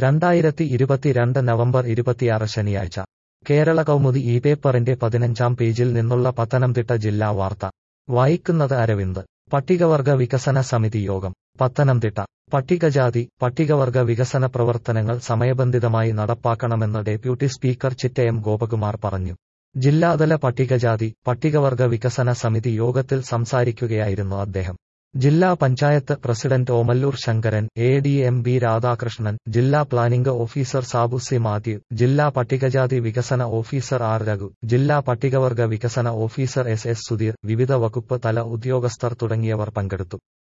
2022 November 26 ശനിയാഴ്ച കേരള കൗമുദി ഈ പേപ്പറിന്റെ 15-ാം പേജിൽ നിന്നുള്ള പത്തനംതിട്ട ജില്ലാ വാർത്ത വായിക്കുന്നത് അരവിന്ദ്. പട്ടികവർഗ വികസന സമിതി യോഗം പത്തനംതിട്ട. പട്ടികവർഗ വികസന പ്രവർത്തനങ്ങൾ സമയബന്ധിതമായി നടപ്പാക്കണമെന്ന് ഡെപ്യൂട്ടി സ്പീക്കർ ചിറ്റയം ഗോപകുമാർ പറഞ്ഞു. ജില്ലാതല പട്ടികവർഗ വികസന സമിതി യോഗത്തിൽ സംസാരിക്കുകയായിരുന്നു അദ്ദേഹം. ജില്ലാ panchayat president Omalloor Sankaran, ADM B Radhakrishnan, ജില്ലാ planning officer Sabu C Mathew, ജില്ലാ പട്ടികജാതി വികസന ഓഫീസർ R രഘു, ജില്ലാ പട്ടികവർഗ വികസന ഓഫീസർ SS സുധീർ, വിവിധ വകുപ്പ് തല ഉദ്യോഗസ്ഥർ തുടങ്ങിയവർ പങ്കെടുത്തു.